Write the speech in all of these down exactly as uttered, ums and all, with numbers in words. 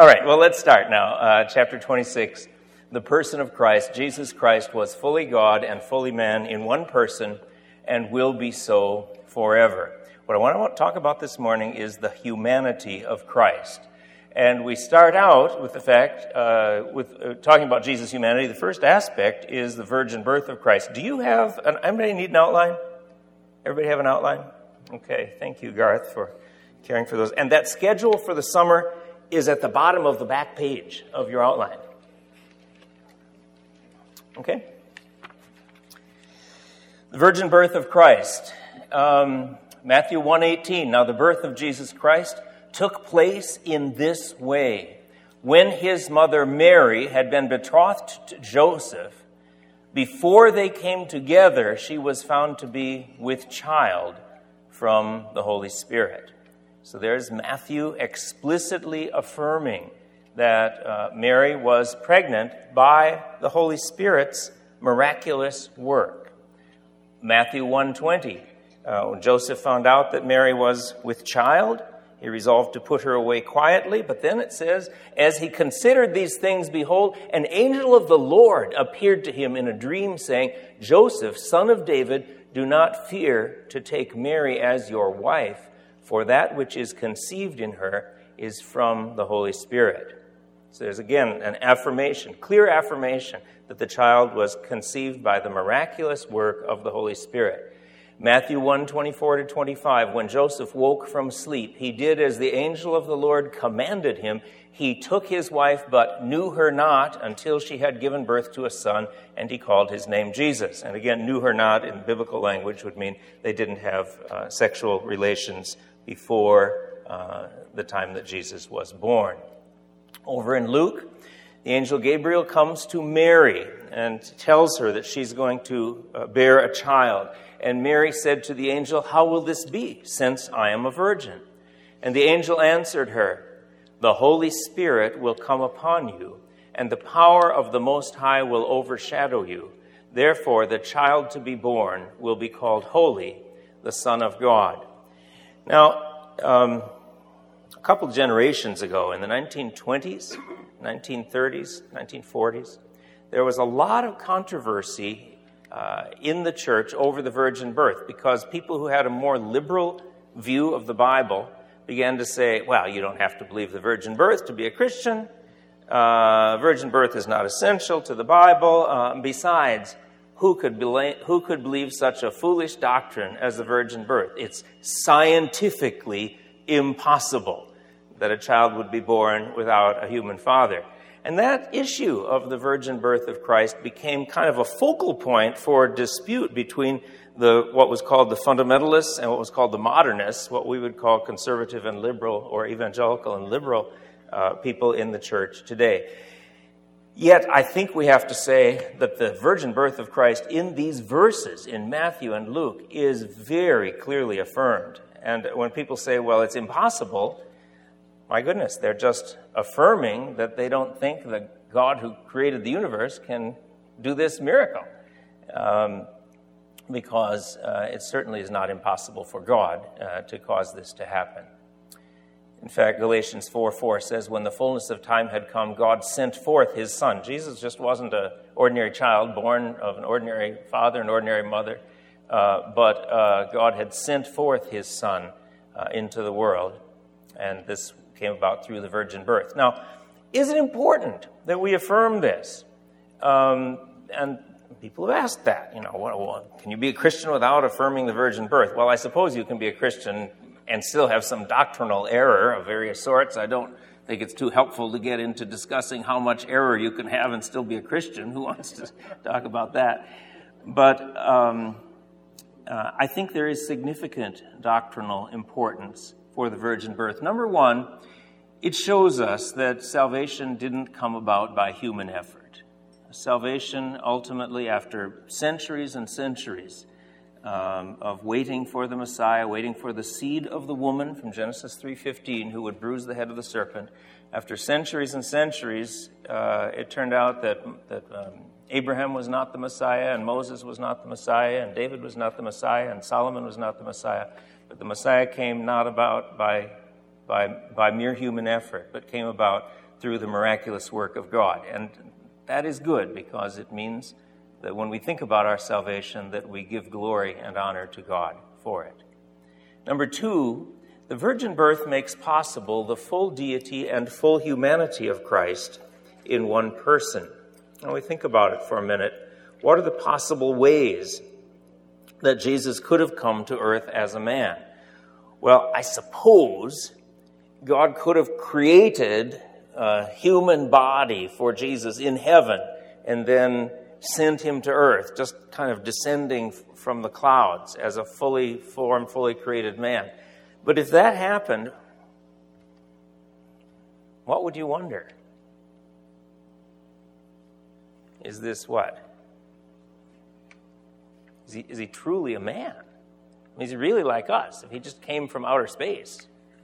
All right, well, let's start now. Uh, chapter twenty-six, the person of Christ. Jesus Christ was fully God and fully man in one person and will be so forever. What I want to talk about this morning is the humanity of Christ. And we start out with the fact, uh, with uh, talking about Jesus' humanity. The first aspect is the virgin birth of Christ. Do you have, an, anybody need an outline? Everybody have an outline? Okay, thank you, Garth, for caring for those. And that schedule for the summer is at the bottom of the back page of your outline. Okay? The virgin birth of Christ. Um, Matthew one eighteen, now the birth of Jesus Christ took place in this way. When his mother Mary had been betrothed to Joseph, before they came together, she was found to be with child from the Holy Spirit. So there's Matthew explicitly affirming that uh, Mary was pregnant by the Holy Spirit's miraculous work. Matthew one twenty, uh, when Joseph found out that Mary was with child, he resolved to put her away quietly, but then it says, as he considered these things, behold, an angel of the Lord appeared to him in a dream, saying, Joseph, son of David, do not fear to take Mary as your wife, for that which is conceived in her is from the Holy Spirit. So there's again an affirmation, clear affirmation, that the child was conceived by the miraculous work of the Holy Spirit. Matthew one twenty-four to twenty-five, when Joseph woke from sleep, he did as the angel of the Lord commanded him. He took his wife, but knew her not until she had given birth to a son, and he called his name Jesus. And again, knew her not in biblical language would mean they didn't have uh, sexual relations before uh, the time that Jesus was born. Over in Luke, the angel Gabriel comes to Mary and tells her that she's going to uh, bear a child. And Mary said to the angel, how will this be, since I am a virgin? And the angel answered her, the Holy Spirit will come upon you, and the power of the Most High will overshadow you. Therefore, the child to be born will be called Holy, the Son of God. Now, um, a couple generations ago, in the nineteen twenties, nineteen thirties, nineteen forties, there was a lot of controversy Uh, in the church over the virgin birth, because people who had a more liberal view of the Bible began to say, well, you don't have to believe the virgin birth to be a Christian. Uh, virgin birth is not essential to the Bible. Uh, besides, who could, be- who could believe such a foolish doctrine as the virgin birth? It's scientifically impossible that a child would be born without a human father. And that issue of the virgin birth of Christ became kind of a focal point for dispute between the what was called the fundamentalists and what was called the modernists, what we would call conservative and liberal, or evangelical and liberal uh, people in the church today. Yet I think we have to say that the virgin birth of Christ in these verses in Matthew and Luke is very clearly affirmed. And when people say, well, it's impossible, my goodness, they're just affirming that they don't think the God who created the universe can do this miracle. Um, because uh, it certainly is not impossible for God uh, to cause this to happen. In fact, Galatians four four says, when the fullness of time had come, God sent forth his Son. Jesus just wasn't an ordinary child born of an ordinary father and ordinary mother, uh, but uh, God had sent forth his Son uh, into the world, and this came about through the virgin birth. Now, is it important that we affirm this? Um, and people have asked that. You know, well, can you be a Christian without affirming the virgin birth? Well, I suppose you can be a Christian and still have some doctrinal error of various sorts. I don't think it's too helpful to get into discussing how much error you can have and still be a Christian. Who wants to talk about that? But um, uh, I think there is significant doctrinal importance for the virgin birth. Number one, it shows us that salvation didn't come about by human effort. Salvation ultimately, after centuries and centuries um, of waiting for the Messiah, waiting for the seed of the woman from Genesis three fifteen who would bruise the head of the serpent, after centuries and centuries, uh, it turned out that, that um, Abraham was not the Messiah, and Moses was not the Messiah, and David was not the Messiah, and Solomon was not the Messiah. But the Messiah came not about by by, by mere human effort, but came about through the miraculous work of God. And that is good, because it means that when we think about our salvation, that we give glory and honor to God for it. Number two, the virgin birth makes possible the full deity and full humanity of Christ in one person. Now we think about it for a minute. What are the possible ways that Jesus could have come to earth as a man? Well, I suppose God could have created a human body for Jesus in heaven and then sent him to earth, just kind of descending from the clouds as a fully formed, fully created man. But if that happened, what would you wonder? Is this what? Is he, is he truly a man? I mean, is he really like us? If he just came from outer space,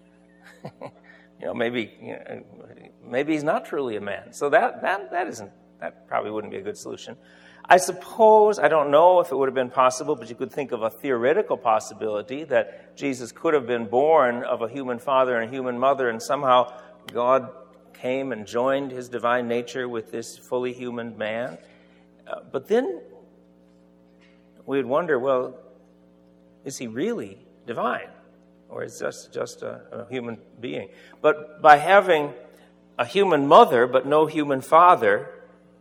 you know, maybe you know, maybe he's not truly a man. So that that that isn't that probably wouldn't be a good solution. I suppose, I don't know if it would have been possible, but you could think of a theoretical possibility that Jesus could have been born of a human father and a human mother, and somehow God came and joined his divine nature with this fully human man. Uh, but then we would wonder, well, is he really divine? Or is this just a, a human being? But by having a human mother but no human father,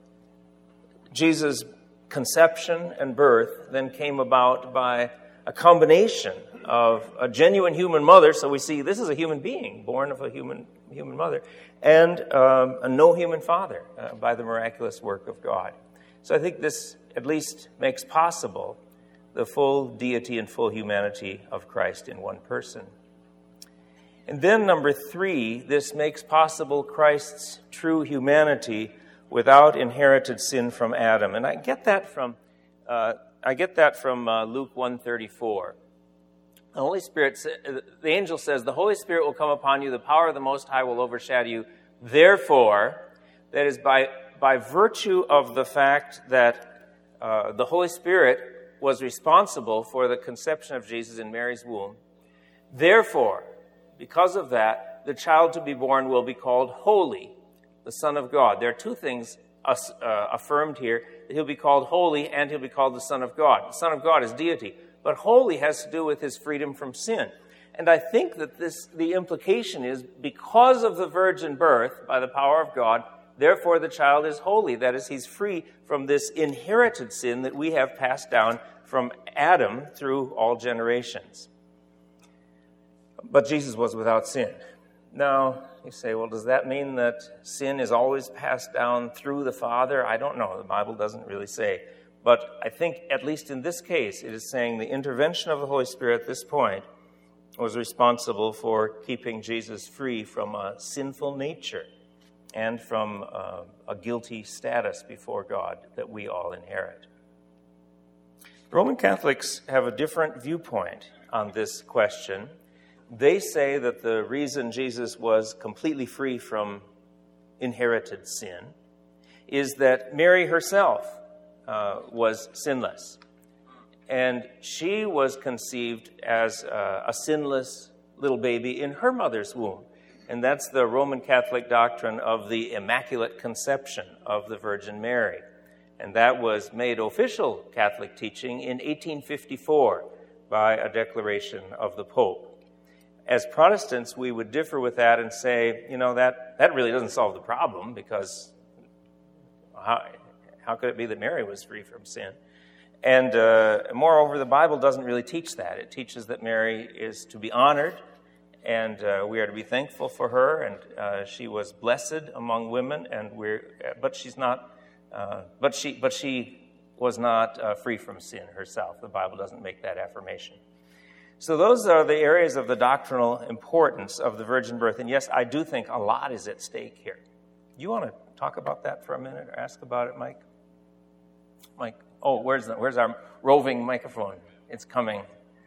Jesus' conception and birth then came about by a combination of a genuine human mother, so we see this is a human being born of a human human mother, and um, a no human father uh, by the miraculous work of God. So I think this at least makes possible the full deity and full humanity of Christ in one person. And then number three, this makes possible Christ's true humanity without inherited sin from Adam. And I get that from uh, I get that from uh, Luke one thirty-four. The Holy Spirit, the angel says, the Holy Spirit will come upon you, the power of the Most High will overshadow you. Therefore, that is by by virtue of the fact that uh, the Holy Spirit was responsible for the conception of Jesus in Mary's womb. Therefore, because of that, the child to be born will be called holy, the Son of God. There are two things uh, affirmed here, that he'll be called holy and he'll be called the Son of God. The Son of God is deity, but holy has to do with his freedom from sin. And I think that this the implication is, because of the virgin birth by the power of God, therefore the child is holy. That is, he's free from this inherited sin that we have passed down from Adam through all generations. But Jesus was without sin. Now, you say, well, does that mean that sin is always passed down through the Father? I don't know. The Bible doesn't really say. But I think, at least in this case, it is saying the intervention of the Holy Spirit at this point was responsible for keeping Jesus free from a sinful nature and from uh, a guilty status before God that we all inherit. Roman Catholics have a different viewpoint on this question. They say that the reason Jesus was completely free from inherited sin is that Mary herself uh, was sinless. And she was conceived as uh, a sinless little baby in her mother's womb. And that's the Roman Catholic doctrine of the Immaculate Conception of the Virgin Mary. And that was made official Catholic teaching in eighteen fifty-four by a declaration of the Pope. As Protestants, we would differ with that and say, you know, that, that really doesn't solve the problem, because how, how could it be that Mary was free from sin? And uh, moreover, the Bible doesn't really teach that. It teaches that Mary is to be honored, and uh, we are to be thankful for her, and uh, she was blessed among women, and we're, but she's not, uh, but she, but she was not uh, free from sin herself. The Bible doesn't make that affirmation. So those are the areas of the doctrinal importance of the virgin birth. And yes, I do think a lot is at stake here. You want to talk about that for a minute or ask about it, Mike? Mike, oh, where's the, where's our roving microphone? It's coming.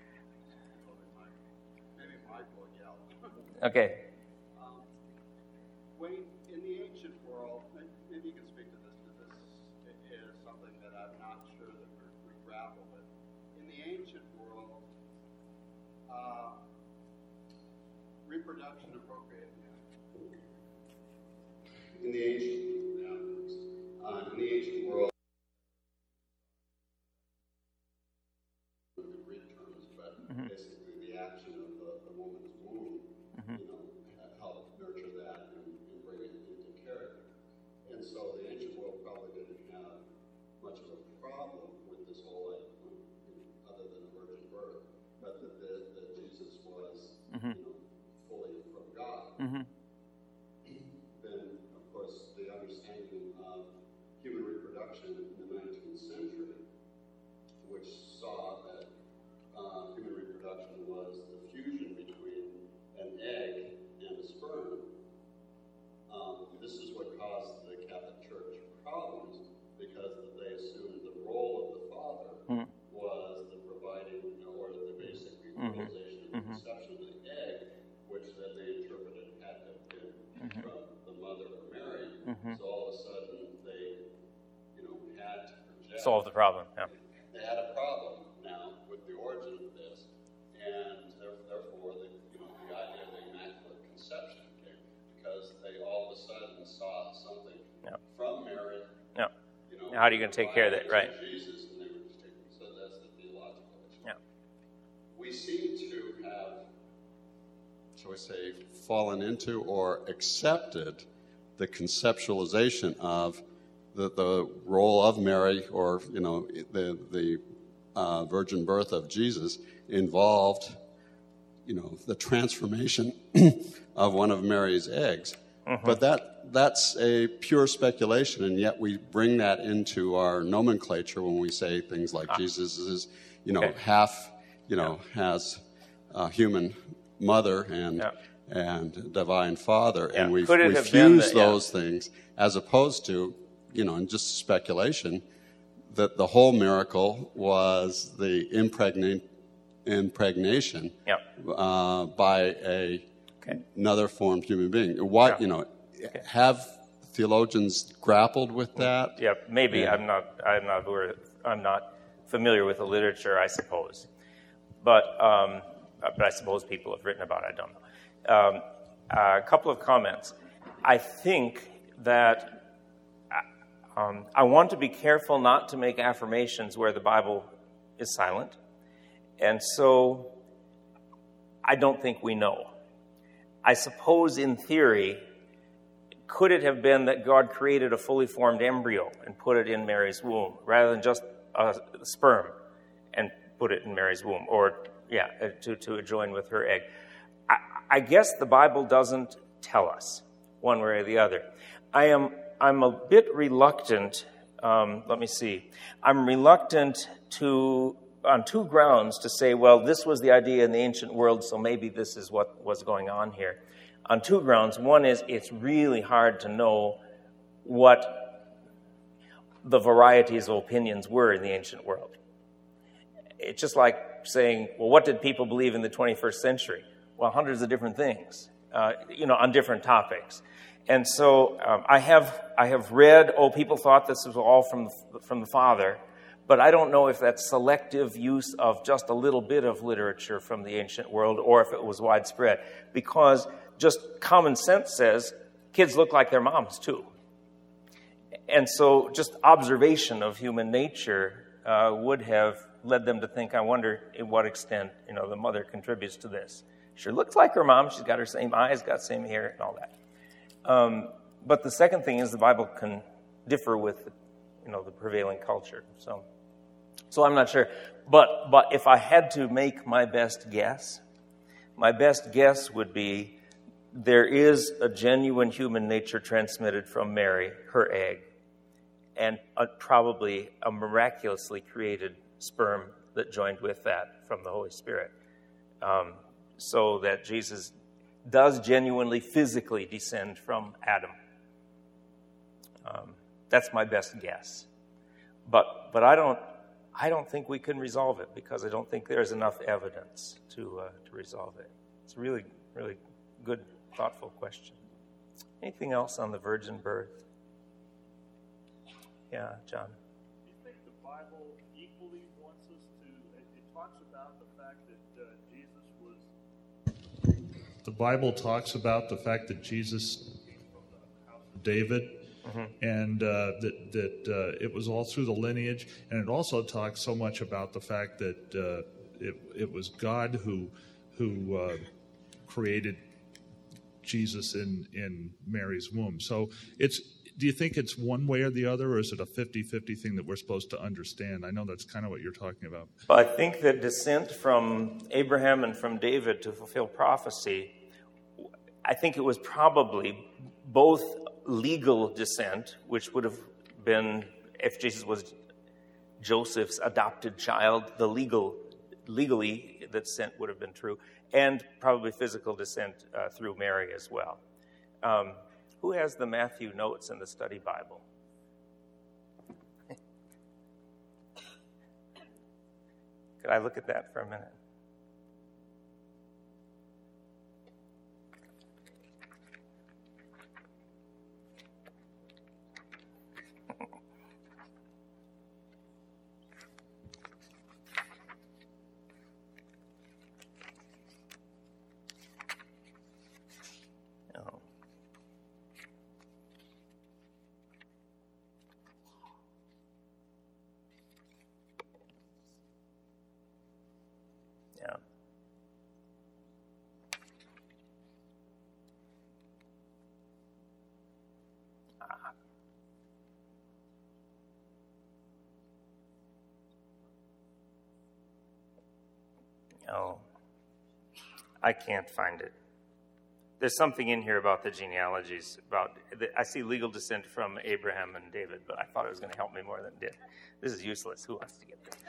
Okay. Um, Wayne, in the ancient world, maybe you can speak to this, because this is something that I'm not sure that we grapple with. In the ancient world, Uh, reproduction and procreation. In the ancient, yeah, uh, in the ancient world, the Greek terms, but mm-hmm. basically the action of the, the woman's womb, mm-hmm. you know, helped nurture that and, and bring it into character. And so the ancient world probably didn't have much of a problem with this whole, like, other than the virgin birth, but that, that, that Jesus was, mm-hmm. you know, fully from God. Mm-hmm. Then, of course, the understanding of human reproduction in the nineteenth century, which saw that uh, human reproduction was the fusion between an egg and a sperm. Um, this is what caused the Catholic Church problems, because they assumed the role of the father mm-hmm. was the providing, you know, or the basic utilization mm-hmm. and conception of the egg, which then they interpreted had to have been mm-hmm. from the mother of Mary. Mm-hmm. So all of a sudden they, you know, had to project. Solve the problem, yeah. They had a problem now with the origin of this, and therefore the, you know, the idea of the Immaculate Conception came, because they all of a sudden saw something yeah. from Mary. Yeah. You know, how are you going to take care of that, right? Jesus, and they were just taking, so that's the theological issue. Yeah. We seem to have, shall we say, fallen into or accepted the conceptualization of the, the role of Mary, or, you know, the the uh, virgin birth of Jesus involved, you know, the transformation of one of Mary's eggs. Mm-hmm. But that that's a pure speculation, and yet we bring that into our nomenclature when we say things like ah. Jesus is, you know, okay. half, you know, yeah. has a human mother and yeah. and divine father, yeah. and we we fuse those yeah. things, as opposed to, you know, in just speculation, that the whole miracle was the impregnate, impregnation yeah. uh, by a okay. another formed human being. Why, yeah. you know, okay. have theologians grappled with that? Yeah, maybe. Yeah. I'm not. I'm not. I'm not familiar with the literature, I suppose, but um, but I suppose people have written about it. I don't know. Um, a couple of comments. I think that. Um, I want to be careful not to make affirmations where the Bible is silent. And so I don't think we know. I suppose in theory, could it have been that God created a fully formed embryo and put it in Mary's womb, rather than just a sperm and put it in Mary's womb, or, yeah, to, to join with her egg? I, I guess the Bible doesn't tell us one way or the other. I am... I'm a bit reluctant, um, let me see, I'm reluctant to, on two grounds, to say, well, this was the idea in the ancient world, so maybe this is what was going on here. On two grounds. One is it's really hard to know what the varieties of opinions were in the ancient world. It's just like saying, well, what did people believe in the twenty-first century? Well, hundreds of different things, uh, you know, on different topics. And so um, I have I have read, oh, people thought this was all from the, from the Father, but I don't know if that's selective use of just a little bit of literature from the ancient world or if it was widespread. Because just common sense says kids look like their moms too. And so just observation of human nature uh, would have led them to think, I wonder in what extent, you know, the mother contributes to this. She looks like her mom. She's got her same eyes, got same hair, and all that. Um, but the second thing is the Bible can differ with, you know, the prevailing culture. So, so I'm not sure. But but if I had to make my best guess, my best guess would be there is a genuine human nature transmitted from Mary, her egg, and a, probably a miraculously created sperm that joined with that from the Holy Spirit, um, so that Jesus does genuinely physically descend from Adam. Um, that's my best guess. But but I don't I don't think we can resolve it, because I don't think there's enough evidence to uh, to resolve it. It's a really, really good, thoughtful question. Anything else on the virgin birth? Yeah, John. Do you think the Bible equally wants us to, it, it talks about the fact that uh, Jesus was the Bible talks about the fact that Jesus came from the house of David, mm-hmm. and uh, that that uh, it was all through the lineage, and it also talks so much about the fact that uh, it it was God who who uh, created Jesus in in Mary's womb. So it's. Do you think it's one way or the other, or is it a fifty-fifty thing that we're supposed to understand? I know that's kind of what you're talking about. Well, I think that descent from Abraham and from David to fulfill prophecy, I think it was probably both legal descent, which would have been, if Jesus was Joseph's adopted child, the legal, legally, the descent would have been true, and probably physical descent uh, through Mary as well. Um, Who has the Matthew notes in the study Bible? Could I look at that for a minute? Oh, I can't find it. There's something in here about the genealogies. About I see legal descent from Abraham and David, but I thought it was going to help me more than it did. This is useless. Who wants to get this?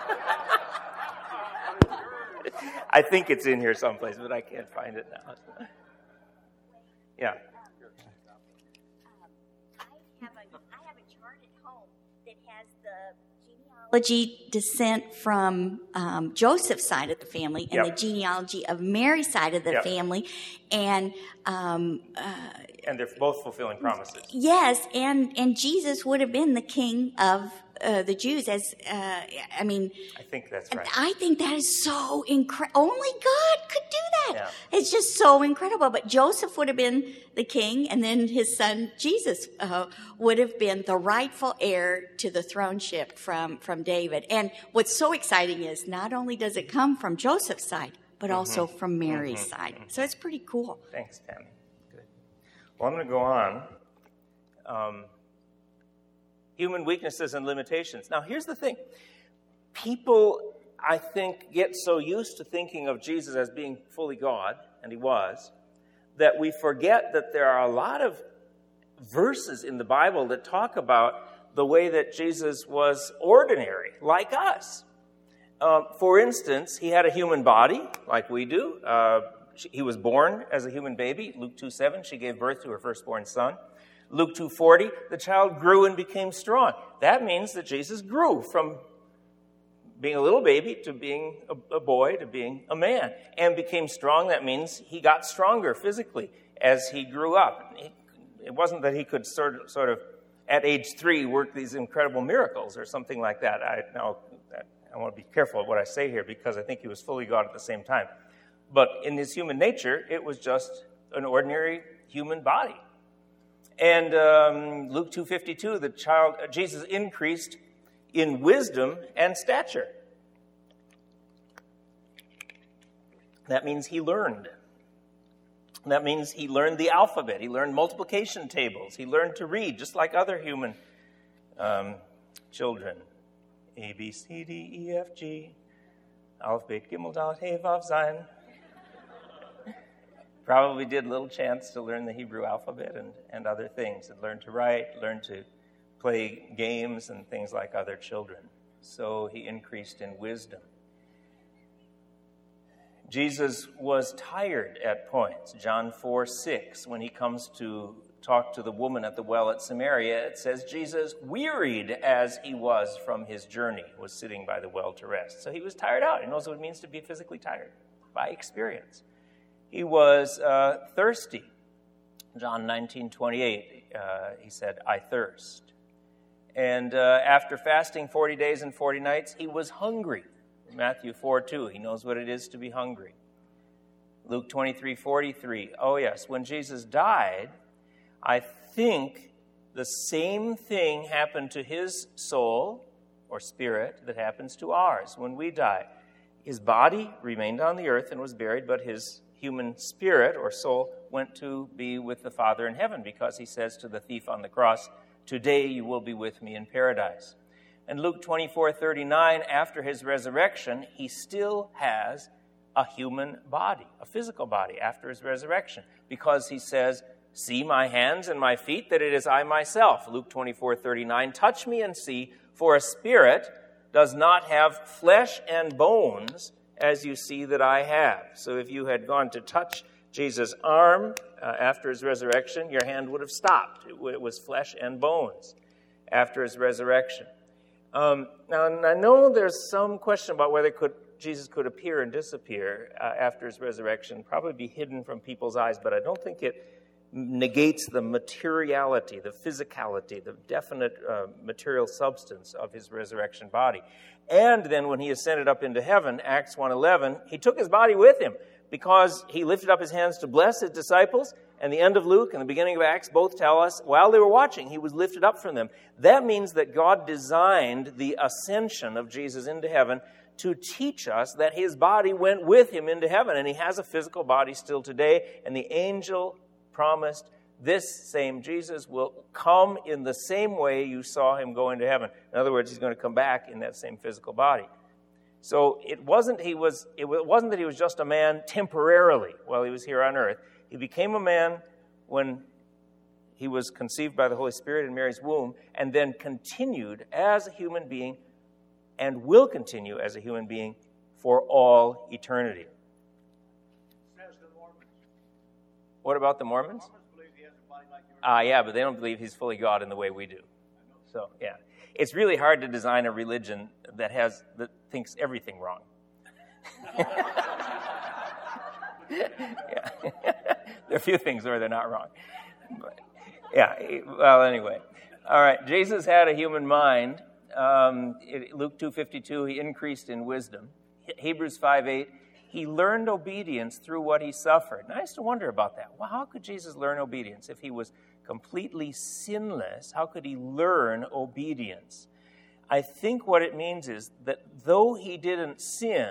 I think it's in here someplace, but I can't find it now. Yeah. Um, I have a I have a chart at home that has the genealogy descent from um, Joseph's side of the family and Yep. the genealogy of Mary's side of the Yep. family, and um, uh, And they're both fulfilling promises. yes, and and Jesus would have been the king of uh, the Jews. As uh, I mean, I think that's right. I think that is so incredible. Only God could do that. Yeah. It's just so incredible. But Joseph would have been the king, and then his son Jesus uh, would have been the rightful heir to the throneship from, from David. And what's so exciting is not only does it come from Joseph's side, but Mm-hmm. also from Mary's Mm-hmm. side. So it's pretty cool. Thanks, Tammy. Good. Well, I'm going to go on. Um, human weaknesses and limitations. Now, here's the thing. People, I think, get so used to thinking of Jesus as being fully God, and he was, that we forget that there are a lot of verses in the Bible that talk about the way that Jesus was ordinary, like us. Uh, for instance, he had a human body, like we do. Uh, she, he was born as a human baby. Luke two seven, she gave birth to her firstborn son. Luke two forty, the child grew and became strong. That means that Jesus grew from being a little baby to being a, a boy to being a man, and became strong. That means he got stronger physically as he grew up. He, it wasn't that he could sort of, sort of, at age three, work these incredible miracles or something like that. I now I want to be careful of what I say here because I think he was fully God at the same time. But in his human nature, it was just an ordinary human body. And um, Luke two fifty-two, the child uh, Jesus increased in wisdom and stature. That means he learned. That means he learned the alphabet. He learned multiplication tables. He learned to read just like other human um, children. A, B, C, D, E, F, G, Aleph, Bet, Gimel, Dalet, Hey, Vav, Zayin. Probably did little chants to learn the Hebrew alphabet and, and other things, and learn to write, learn to play games and things like other children. So he increased in wisdom. Jesus was tired at points. John four six, when he comes to talk to the woman at the well at Samaria, it says Jesus, wearied as he was from his journey, was sitting by the well to rest. So he was tired out. He knows what it means to be physically tired by experience. He was uh, thirsty. John nineteen twenty-eight, uh, he said, I thirst. And uh, after fasting forty days and forty nights, he was hungry. Matthew four two, he knows what it is to be hungry. Luke twenty-three forty-three. Oh, yes, when Jesus died, I think the same thing happened to his soul or spirit that happens to ours when we die. His body remained on the earth and was buried, but his human spirit or soul went to be with the Father in heaven, because he says to the thief on the cross, "Today you will be with me in paradise." And Luke twenty-four thirty-nine, after his resurrection, he still has a human body, a physical body after his resurrection, because he says, "See my hands and my feet, that it is I myself." Luke twenty-four thirty-nine, "Touch me and see, for a spirit does not have flesh and bones, as you see that I have." So if you had gone to touch Jesus' arm uh, after his resurrection, your hand would have stopped. It, w- it was flesh and bones after his resurrection. Um, now, I know there's some question about whether could, Jesus could appear and disappear uh, after his resurrection, probably be hidden from people's eyes, but I don't think it negates the materiality, the physicality, the definite uh, material substance of his resurrection body. And then when he ascended up into heaven, Acts one eleven, he took his body with him, because he lifted up his hands to bless his disciples, and the end of Luke and the beginning of Acts both tell us while they were watching, he was lifted up from them. That means that God designed the ascension of Jesus into heaven to teach us that his body went with him into heaven, and he has a physical body still today, and the angel promised this same Jesus will come in the same way you saw him go into heaven. In other words, he's going to come back in that same physical body. So it wasn't he was it wasn't that he was just a man temporarily while he was here on earth. He became a man when he was conceived by the Holy Spirit in Mary's womb, and then continued as a human being, and will continue as a human being for all eternity. What about the Mormons? Ah, uh, yeah, but they don't believe he's fully God in the way we do. So, yeah. It's really hard to design a religion that has that thinks everything wrong. Yeah. There are a few things where they're not wrong. But, yeah, well, anyway. All right, Jesus had a human mind. Um, it, Luke two fifty-two, he increased in wisdom. Hebrews five eight, he learned obedience through what he suffered. And I used to wonder about that. Well, how could Jesus learn obedience? If he was completely sinless, how could he learn obedience? I think what it means is that though he didn't sin,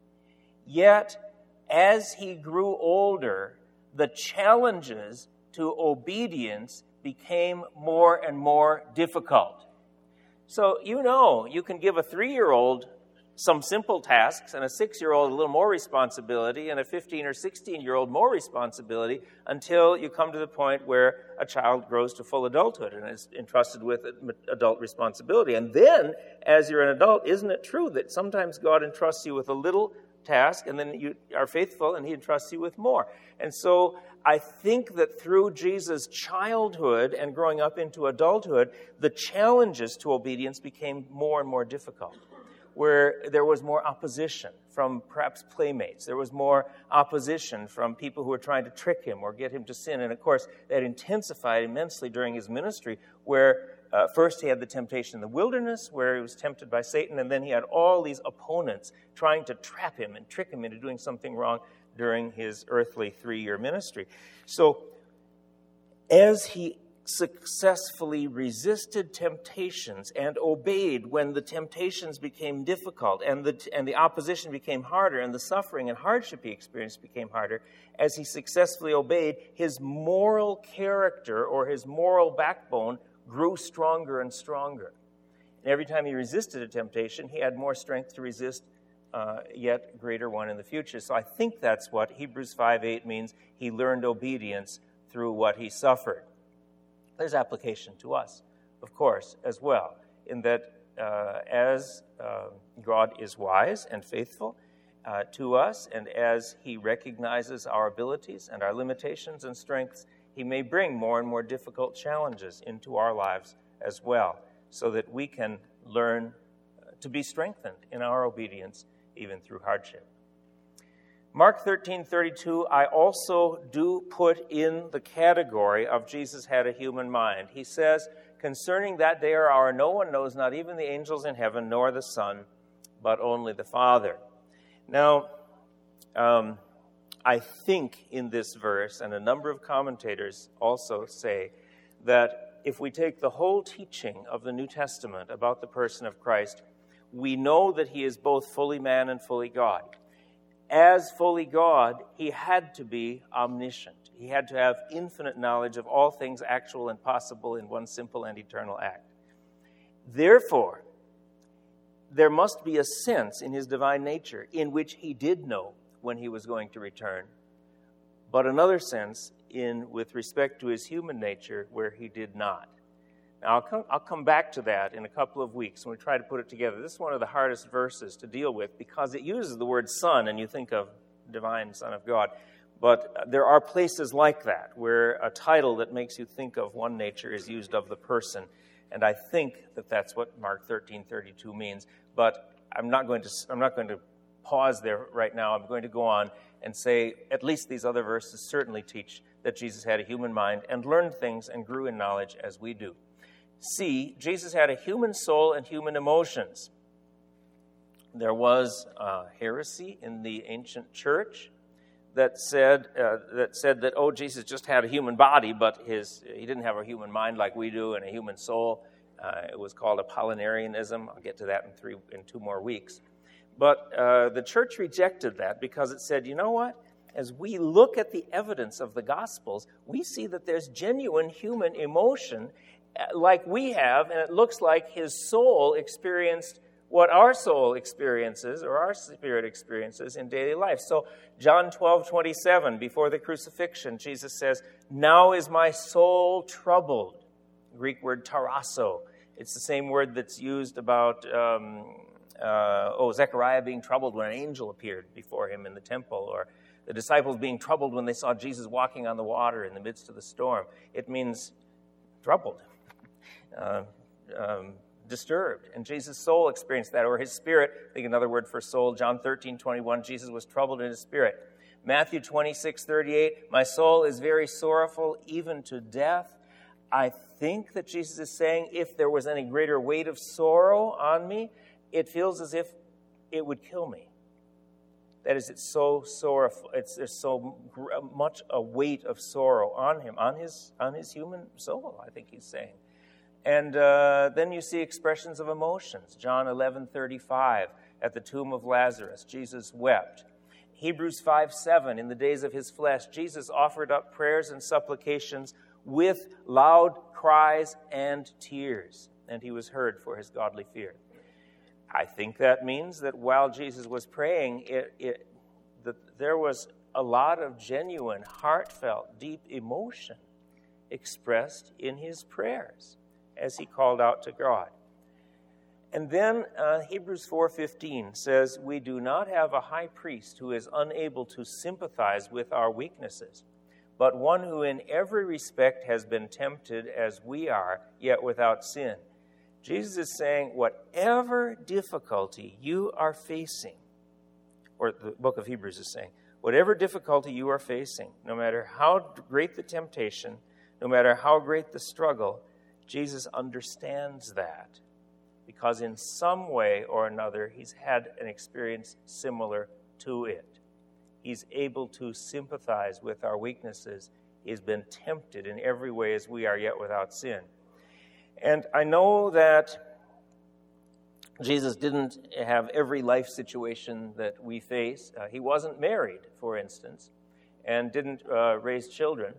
yet as he grew older, the challenges to obedience became more and more difficult. So, you know, you can give a three-year-old some simple tasks, and a six-year-old a little more responsibility, and a fifteen or sixteen-year-old more responsibility, until you come to the point where a child grows to full adulthood and is entrusted with adult responsibility. And then, as you're an adult, isn't it true that sometimes God entrusts you with a little task, and then you are faithful, and he entrusts you with more? And so I think that through Jesus' childhood and growing up into adulthood, the challenges to obedience became more and more difficult, where there was more opposition from perhaps playmates. There was more opposition from people who were trying to trick him or get him to sin. And of course, that intensified immensely during his ministry, where uh, first he had the temptation in the wilderness, where he was tempted by Satan, and then he had all these opponents trying to trap him and trick him into doing something wrong during his earthly three-year ministry. So as he successfully resisted temptations and obeyed when the temptations became difficult and the and the opposition became harder and the suffering and hardship he experienced became harder, as he successfully obeyed, his moral character or his moral backbone grew stronger and stronger. And every time he resisted a temptation, he had more strength to resist uh, yet greater one in the future. So I think that's what Hebrews five eight means. He learned obedience through what he suffered. There's application to us, of course, as well, in that uh, as uh, God is wise and faithful uh, to us, and as he recognizes our abilities and our limitations and strengths, he may bring more and more difficult challenges into our lives as well, so that we can learn to be strengthened in our obedience, even through hardship. Mark thirteen thirty-two, I also do put in the category of Jesus had a human mind. He says, concerning that day or hour, no one knows, not even the angels in heaven, nor the Son, but only the Father. Now, um, I think in this verse, and a number of commentators also say, that if we take the whole teaching of the New Testament about the person of Christ, we know that he is both fully man and fully God. As fully God, he had to be omniscient. He had to have infinite knowledge of all things actual and possible in one simple and eternal act. Therefore, there must be a sense in his divine nature in which he did know when he was going to return, but another sense in with respect to his human nature where he did not. Now, I'll come, I'll come back to that in a couple of weeks when we try to put it together. This is one of the hardest verses to deal with because it uses the word son, and you think of divine Son of God. But there are places like that where a title that makes you think of one nature is used of the person. And I think that that's what Mark thirteen thirty-two means. But I'm not going to, I'm not going to pause there right now. I'm going to go on and say at least these other verses certainly teach that Jesus had a human mind and learned things and grew in knowledge as we do. C, Jesus had a human soul and human emotions. There was uh, heresy in the ancient church that said uh, that said that oh, Jesus just had a human body, but his he didn't have a human mind like we do and a human soul. Uh, it was called Apollinarianism. I'll get to that in three in two more weeks. But uh, the church rejected that because it said, you know what? As we look at the evidence of the Gospels, we see that there's genuine human emotion like we have, and it looks like his soul experienced what our soul experiences or our spirit experiences in daily life. So John twelve twenty-seven, before the crucifixion, Jesus says, "Now is my soul troubled." Greek word tarasso. It's the same word that's used about, um, uh, oh, Zechariah being troubled when an angel appeared before him in the temple, or the disciples being troubled when they saw Jesus walking on the water in the midst of the storm. It means troubled. Uh, um, disturbed. And Jesus' soul experienced that, or his spirit. I think another word for soul, John thirteen twenty-one, Jesus was troubled in his spirit. Matthew twenty-six thirty-eight, my soul is very sorrowful, even to death. I think that Jesus is saying, if there was any greater weight of sorrow on me, it feels as if it would kill me. That is, it's so sorrowful. It's there's so much a weight of sorrow on him, on his on his human soul, I think he's saying. And uh, then you see expressions of emotions. John eleven thirty-five, at the tomb of Lazarus, Jesus wept. Hebrews five seven, in the days of his flesh, Jesus offered up prayers and supplications with loud cries and tears, and he was heard for his godly fear. I think that means that while Jesus was praying, it, it, that there was a lot of genuine, heartfelt, deep emotion expressed in his prayers as he called out to God. And then uh, Hebrews four fifteen says, we do not have a high priest who is unable to sympathize with our weaknesses, but one who in every respect has been tempted as we are, yet without sin. Jesus is saying, whatever difficulty you are facing, or the book of Hebrews is saying, whatever difficulty you are facing, no matter how great the temptation, no matter how great the struggle, Jesus understands that because in some way or another, he's had an experience similar to it. He's able to sympathize with our weaknesses. He's been tempted in every way as we are, yet without sin. And I know that Jesus didn't have every life situation that we face. Uh, he wasn't married, for instance, and didn't uh, raise children.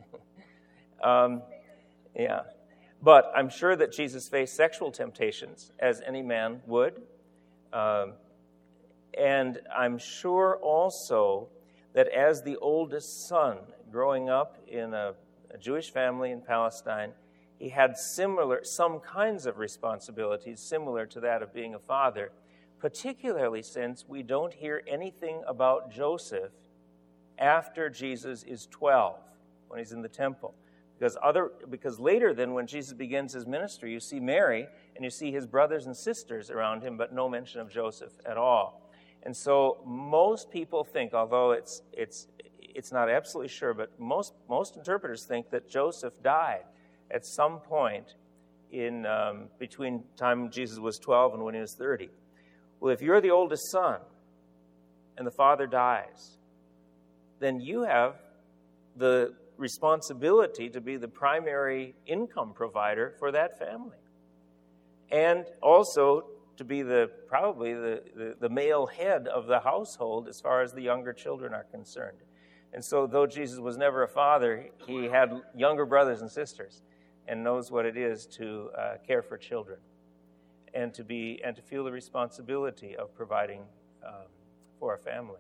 um, yeah. But I'm sure that Jesus faced sexual temptations, as any man would. Um, and I'm sure also that as the oldest son growing up in a, a Jewish family in Palestine, he had similar, some kinds of responsibilities similar to that of being a father, particularly since we don't hear anything about Joseph after Jesus is twelve, when he's in the temple. Because other, because later then, when Jesus begins his ministry, you see Mary and you see his brothers and sisters around him, but no mention of Joseph at all. And so most people think, although it's it's it's not absolutely sure, but most most interpreters think that Joseph died at some point in um, between time Jesus was twelve and when he was thirty. Well, if you're the oldest son and the father dies, then you have the responsibility to be the primary income provider for that family. And also to be the probably the, the, the male head of the household as far as the younger children are concerned. And so though Jesus was never a father, he had younger brothers and sisters and knows what it is to uh, care for children and to be and to feel the responsibility of providing um, for a family.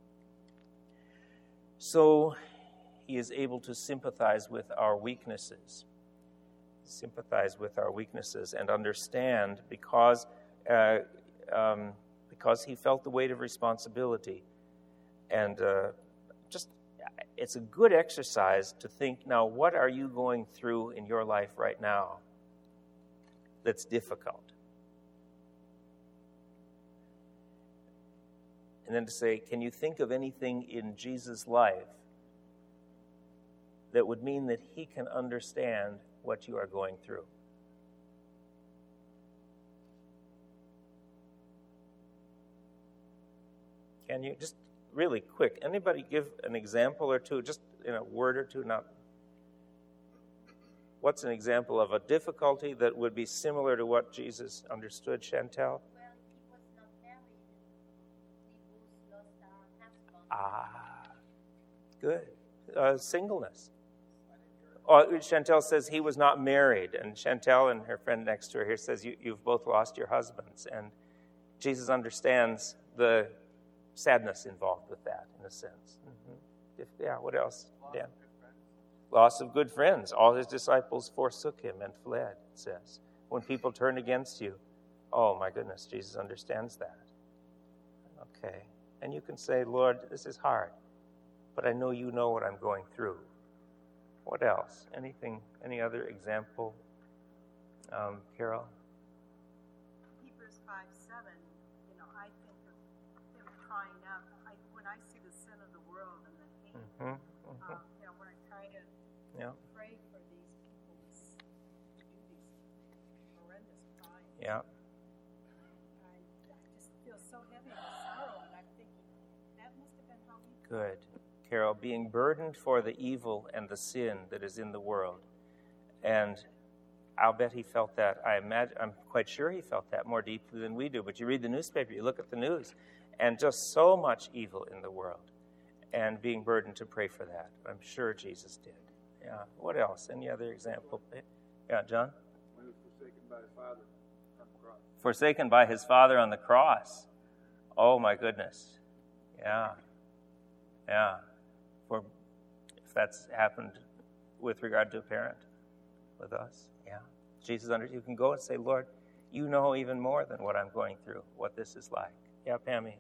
So he is able to sympathize with our weaknesses, sympathize with our weaknesses and understand because, uh, um, because he felt the weight of responsibility. And uh, just, it's a good exercise to think, now, what are you going through in your life right now that's difficult? And then to say, can you think of anything in Jesus' life that would mean that he can understand what you are going through? Can you just really quick, anybody give an example or two, just in a word or two? Not. What's an example of a difficulty that would be similar to what Jesus understood, Chantel? Ah, good. Uh, singleness. Oh, Chantel says he was not married, and Chantel and her friend next to her here says you, you've both lost your husbands, and Jesus understands the sadness involved with that, in a sense. Mm-hmm. If, yeah, what else? Dan? Loss of good friends. All his disciples forsook him and fled, it says. When people turn against you, oh my goodness, Jesus understands that. Okay. And you can say, Lord, this is hard, but I know you know what I'm going through. What else? Anything, any other example? Um, Carol? Hebrews five seven, you know, I think of him crying out. I, when I see the sin of the world and the hate, Mm-hmm, mm-hmm. Um, you know, when I try to Yeah. pray for these people who do these horrendous crimes, Yeah. I, I just feel so heavy with sorrow, and I'm thinking, that must have been how he Good. Carol, being burdened for the evil and the sin that is in the world. And I'll bet he felt that. I imagine, I'm quite sure he felt that more deeply than we do. But you read the newspaper, you look at the news, and just so much evil in the world. And being burdened to pray for that. I'm sure Jesus did. Yeah. What else? Any other example? Yeah, John? When he was forsaken by his father on the cross. Forsaken by his father on the cross. Oh, my goodness. Yeah. Yeah. For if that's happened with regard to a parent with us. Yeah. Jesus, under you can go and say, Lord, you know even more than what I'm going through, what this is like. Yeah, Pammy.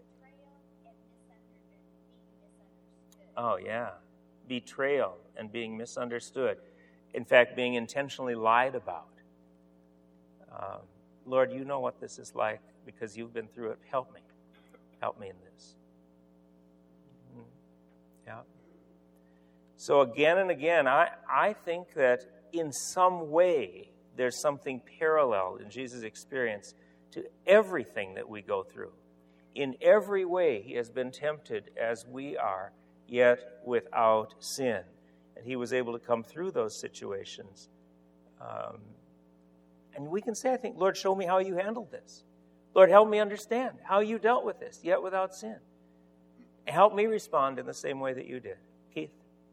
Oh, yeah. Betrayal and being misunderstood. In fact, being intentionally lied about. Um, Lord, you know what this is like because you've been through it. Help me. Help me in this. Mm-hmm. Yeah. So again and again, I, I think that in some way there's something parallel in Jesus' experience to everything that we go through. In every way, he has been tempted as we are, yet without sin. And he was able to come through those situations. Um, and we can say, I think, Lord, show me how you handled this. Lord, help me understand how you dealt with this, yet without sin. Help me respond in the same way that you did. Keith?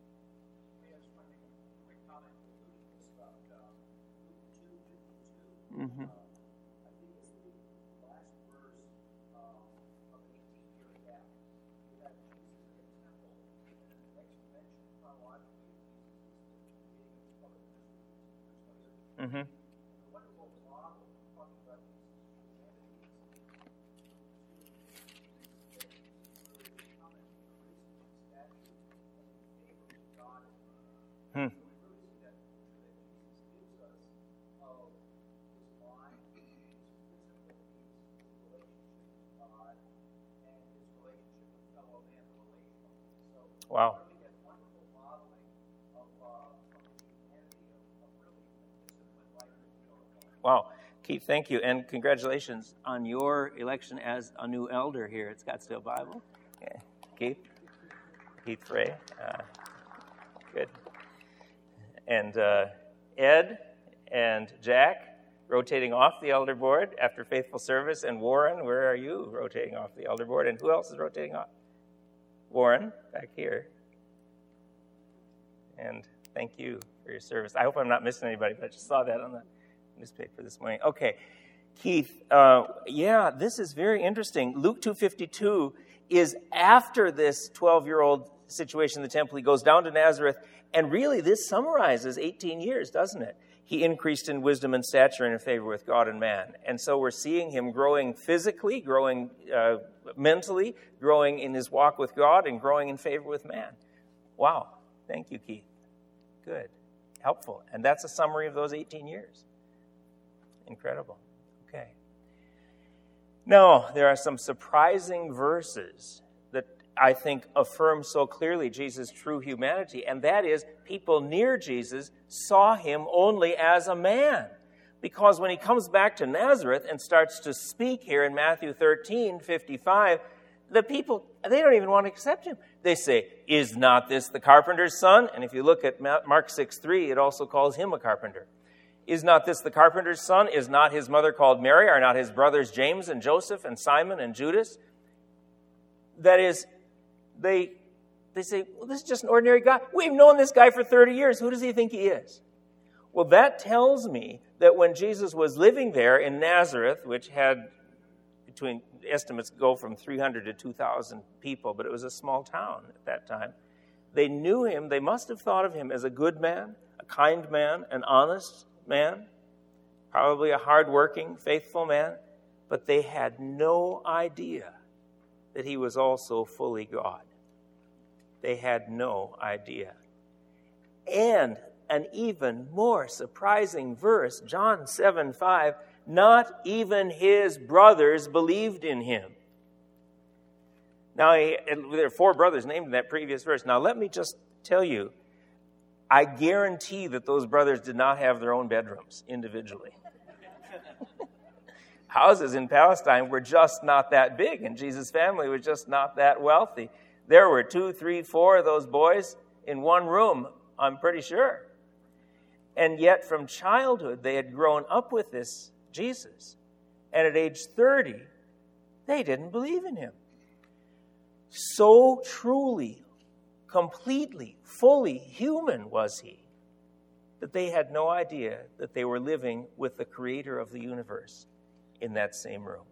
Mm-hmm. Mm-hmm. Hmm. Wow. Wow. Keith, thank you. And congratulations on your election as a new elder here at Scottsdale Bible. Okay. Keith? Keith Frey. Uh, good. And uh, Ed and Jack rotating off the elder board after faithful service. And Warren, where are you rotating off the elder board? And who else is rotating off? Warren, back here. And thank you for your service. I hope I'm not missing anybody, but I just saw that on the newspaper this morning. Okay, Keith, uh, yeah, this is very interesting. Luke two fifty-two is after this twelve-year-old situation in the temple. He goes down to Nazareth, and really this summarizes eighteen years, doesn't it? He increased in wisdom and stature and in favor with God and man. And so we're seeing him growing physically, growing uh, mentally, growing in his walk with God, and growing in favor with man. Wow. Thank you, Keith. Good. Helpful. And that's a summary of those eighteen years. Incredible. Okay. Now, there are some surprising verses that I think affirm so clearly Jesus' true humanity, and that is people near Jesus saw him only as a man. Because when he comes back to Nazareth and starts to speak here in Matthew thirteen fifty-five, the people, they don't even want to accept him. They say, is not this the carpenter's son? And if you look at Mark six three, it also calls him a carpenter. Is not this the carpenter's son? Is not his mother called Mary? Are not his brothers James and Joseph and Simon and Judas? That is, they they say, well, this is just an ordinary guy. We've known this guy for thirty years. Who does he think he is? Well, that tells me that when Jesus was living there in Nazareth, which had between estimates go from three hundred to two thousand people, but it was a small town at that time, they knew him. They must have thought of him as a good man, a kind man, an honest man, probably a hardworking, faithful man, but they had no idea that he was also fully God. They had no idea. And an even more surprising verse, John seven five, not even his brothers believed in him. Now, he, there are four brothers named in that previous verse. Now, let me just tell you, I guarantee that those brothers did not have their own bedrooms individually. Houses in Palestine were just not that big, and Jesus' family was just not that wealthy. There were two, three, four of those boys in one room, I'm pretty sure. And yet, from childhood, they had grown up with this Jesus. And at age thirty, they didn't believe in him. So truly, completely, fully human was he, that they had no idea that they were living with the creator of the universe in that same room.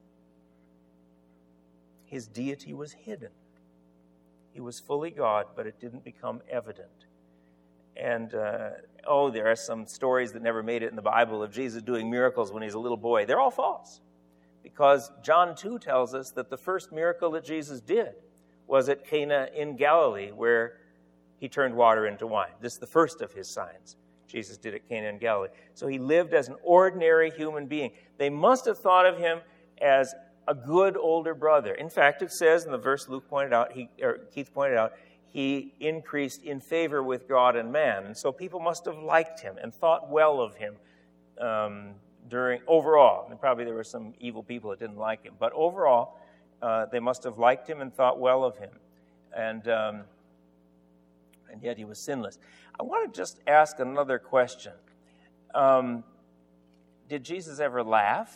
His deity was hidden. He was fully God, but it didn't become evident. And, uh, oh, there are some stories that never made it in the Bible of Jesus doing miracles when he's a little boy. They're all false. Because John two tells us that the first miracle that Jesus did was at Cana in Galilee, where he turned water into wine. This is the first of his signs Jesus did at Cana in Galilee. So he lived as an ordinary human being. They must have thought of him as a good older brother. In fact, it says in the verse Luke pointed out, he, or Keith pointed out, he increased in favor with God and man. And so people must have liked him and thought well of him um, during overall. And probably there were some evil people that didn't like him. But overall, uh, they must have liked him and thought well of him. And, um, and yet he was sinless. I want to just ask another question. Um, did Jesus ever laugh?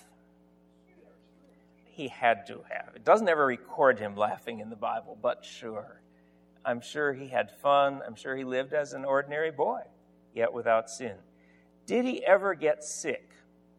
He had to have. It doesn't ever record him laughing in the Bible, but sure. I'm sure he had fun. I'm sure he lived as an ordinary boy, yet without sin. Did he ever get sick?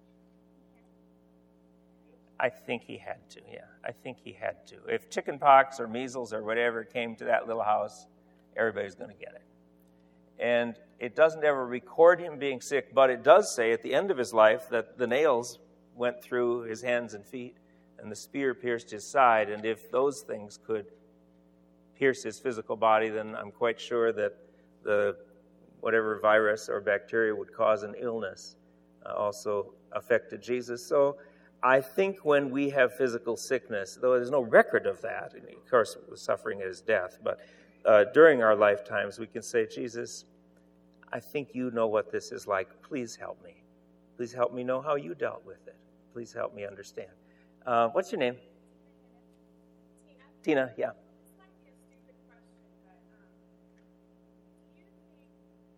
I think he had to, yeah. I think he had to. If chicken pox or measles or whatever came to that little house, everybody's going to get it. And it doesn't ever record him being sick, but it does say at the end of his life that the nails went through his hands and feet and the spear pierced his side. And if those things could pierce his physical body, then I'm quite sure that the whatever virus or bacteria would cause an illness uh, also affected Jesus. So I think when we have physical sickness, though there's no record of that, and of course was suffering at his death, but uh, during our lifetimes we can say, Jesus, I think you know what this is like. Please help me. Please help me know how you dealt with it. Please help me understand. Uh, what's your name? Tina. Tina, yeah. This might be a stupid question, but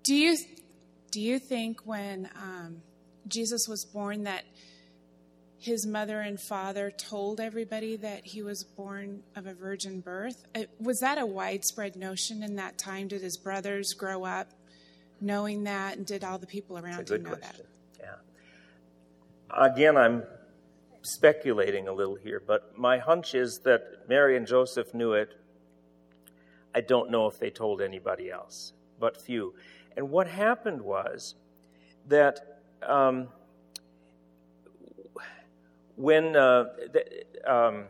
Do you do you think when um, Jesus was born that his mother and father told everybody that he was born of a virgin birth? Was that a widespread notion in that time? Did his brothers grow up knowing that, and did all the people around him know question. that? Yeah. Again, I'm speculating a little here, but my hunch is that Mary and Joseph knew it. I don't know if they told anybody else, but few. And what happened was that um, when uh, the, um,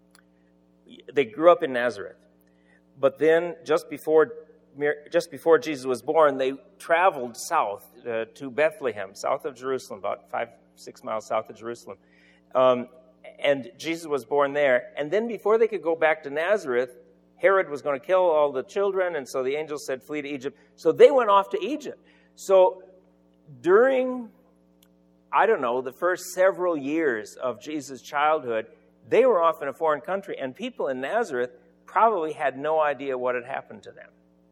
they grew up in Nazareth, but then just before just before Jesus was born, they traveled south uh, to Bethlehem, south of Jerusalem, about five, six miles south of Jerusalem. Um, and Jesus was born there. And then before they could go back to Nazareth, Herod was going to kill all the children, and so the angels said, flee to Egypt. So they went off to Egypt. So during, I don't know, the first several years of Jesus' childhood, they were off in a foreign country, and people in Nazareth probably had no idea what had happened to them.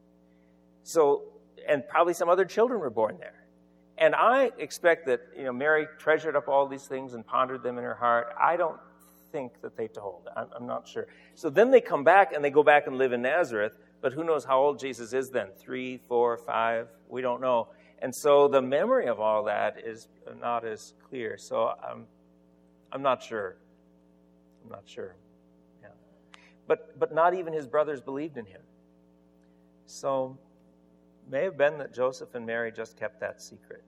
So, and probably some other children were born there. And I expect that, you know, Mary treasured up all these things and pondered them in her heart. I don't think that they told. I'm, I'm not sure. So then they come back and they go back and live in Nazareth, but who knows how old Jesus is then? Three, four, five? We don't know. And so the memory of all that is not as clear. So I'm, I'm not sure. I'm not sure. Yeah. But but not even his brothers believed in him. So may have been that Joseph and Mary just kept that secret.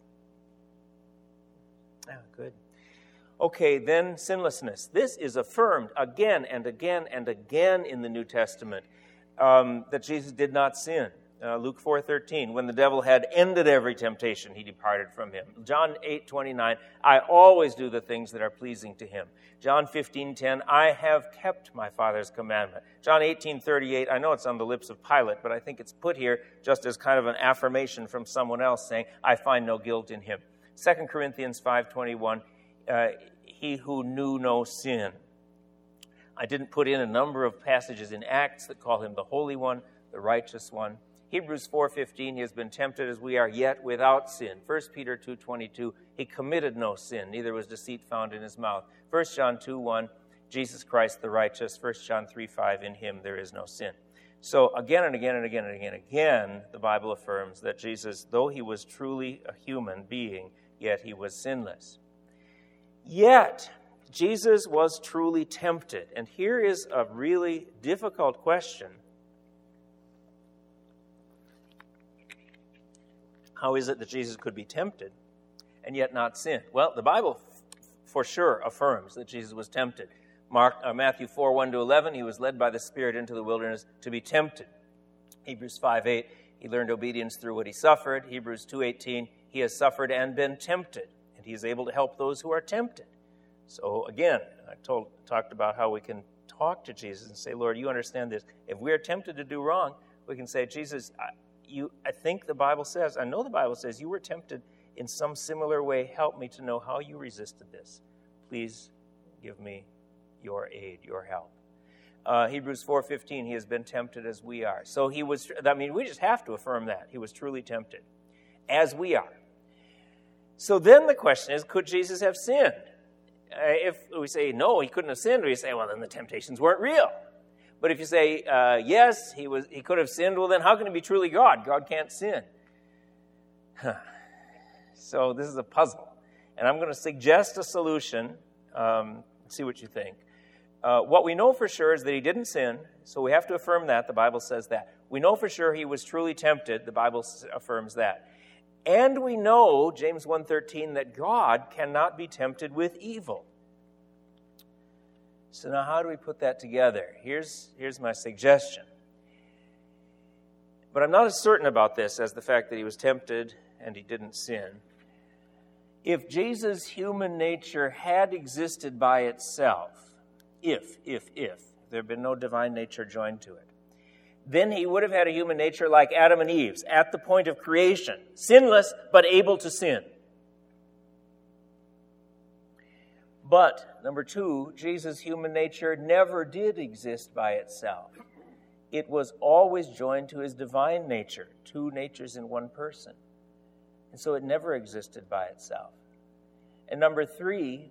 Yeah, good. Okay, then sinlessness. This is affirmed again and again and again in the New Testament, um, that Jesus did not sin. Uh, Luke four thirteen, when the devil had ended every temptation, he departed from him. John eight twenty-nine, I always do the things that are pleasing to him. John fifteen ten, I have kept my Father's commandment. John eighteen thirty-eight, I know it's on the lips of Pilate, but I think it's put here just as kind of an affirmation from someone else saying, I find no guilt in him. Second Corinthians five twenty-one, uh, he who knew no sin. I didn't put in a number of passages in Acts that call him the Holy One, the Righteous One. Hebrews four fifteen, he has been tempted as we are, yet without sin. First Peter two twenty-two, he committed no sin, neither was deceit found in his mouth. First John two one, Jesus Christ the righteous. First John three five, in him there is no sin. So again and again and again and again and again, the Bible affirms that Jesus, though he was truly a human being, yet he was sinless. Yet, Jesus was truly tempted. And here is a really difficult question. How is it that Jesus could be tempted and yet not sin? Well, the Bible f- for sure affirms that Jesus was tempted. Mark, uh, Matthew four one to eleven, he was led by the Spirit into the wilderness to be tempted. Hebrews five eight, he learned obedience through what he suffered. Hebrews two eighteen, he has suffered and been tempted, and he is able to help those who are tempted. So again, I told, talked about how we can talk to Jesus and say, Lord, you understand this. If we are tempted to do wrong, we can say, Jesus, I, You, I think the Bible says, I know the Bible says, you were tempted in some similar way. Help me to know how you resisted this. Please give me your aid, your help. Uh, Hebrews four fifteen, he has been tempted as we are. So he was, I mean, we just have to affirm that. He was truly tempted, as we are. So then the question is, could Jesus have sinned? Uh, if we say, no, he couldn't have sinned, we say, well, then the temptations weren't real. But if you say, uh, yes, he was, he could have sinned, well, then how can he be truly God? God can't sin. So this is a puzzle. And I'm going to suggest a solution. Um, see what you think. Uh, what we know for sure is that he didn't sin, so we have to affirm that. The Bible says that. We know for sure he was truly tempted. The Bible affirms that. And we know, James one thirteen, that God cannot be tempted with evil. So now how do we put that together? Here's, here's my suggestion. But I'm not as certain about this as the fact that he was tempted and he didn't sin. If Jesus' human nature had existed by itself, if, if, if, there had been no divine nature joined to it, then he would have had a human nature like Adam and Eve's at the point of creation, sinless but able to sin. But, number two, Jesus' human nature never did exist by itself. It was always joined to his divine nature, two natures in one person. And so it never existed by itself. And number three,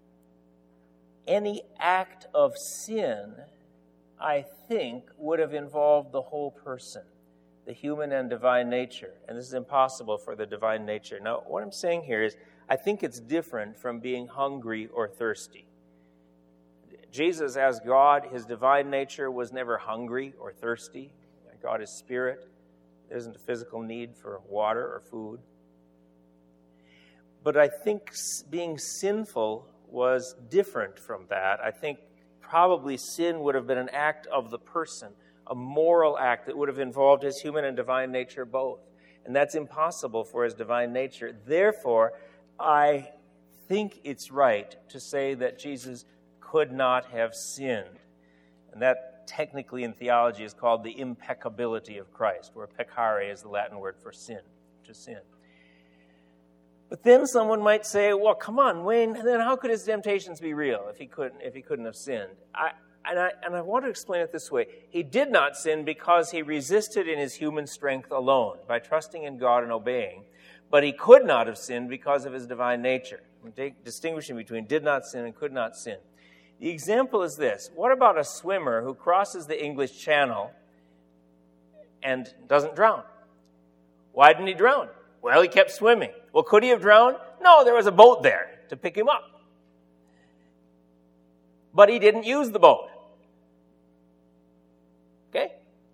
any act of sin, I think, would have involved the whole person, the human and divine nature. And this is impossible for the divine nature. Now, what I'm saying here is, I think it's different from being hungry or thirsty. Jesus, as God, his divine nature was never hungry or thirsty. God is spirit. There isn't a physical need for water or food. But I think being sinful was different from that. I think probably sin would have been an act of the person, a moral act that would have involved his human and divine nature both. And that's impossible for his divine nature. Therefore, I think it's right to say that Jesus could not have sinned. And that technically in theology is called the impeccability of Christ, where peccare is the Latin word for sin, to sin. But then someone might say, well, come on, Wayne, then how could his temptations be real if he couldn't if he couldn't have sinned? I, and, I, and I want to explain it this way. He did not sin because he resisted in his human strength alone, by trusting in God and obeying. But he could not have sinned because of his divine nature. I'm distinguishing between did not sin and could not sin. The example is this. What about a swimmer who crosses the English Channel and doesn't drown? Why didn't he drown? Well, he kept swimming. Well, could he have drowned? No, there was a boat there to pick him up. But he didn't use the boat. Okay?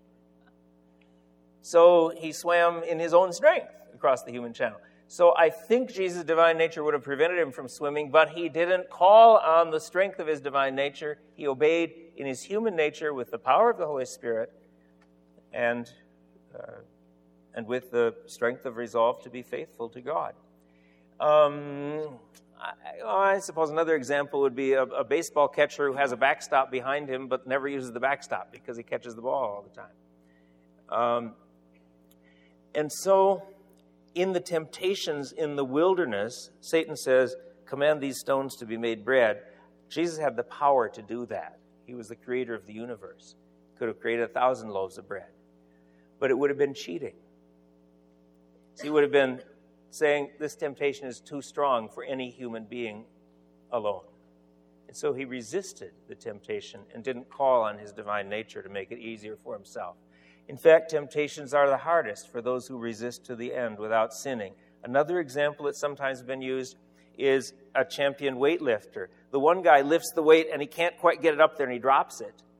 So he swam in his own strength across the human channel. So I think Jesus' divine nature would have prevented him from swimming, but he didn't call on the strength of his divine nature. He obeyed in his human nature with the power of the Holy Spirit and uh, and with the strength of resolve to be faithful to God. Um, I, I suppose another example would be a, a baseball catcher who has a backstop behind him but never uses the backstop because he catches the ball all the time. Um, and so in the temptations in the wilderness, Satan says, command these stones to be made bread. Jesus had the power to do that. He was the creator of the universe. He could have created a thousand loaves of bread. But it would have been cheating. So he would have been saying, this temptation is too strong for any human being alone. And so he resisted the temptation and didn't call on his divine nature to make it easier for himself. In fact, temptations are the hardest for those who resist to the end without sinning. Another example that's sometimes been used is a champion weightlifter. The one guy lifts the weight and he can't quite get it up there and he drops it.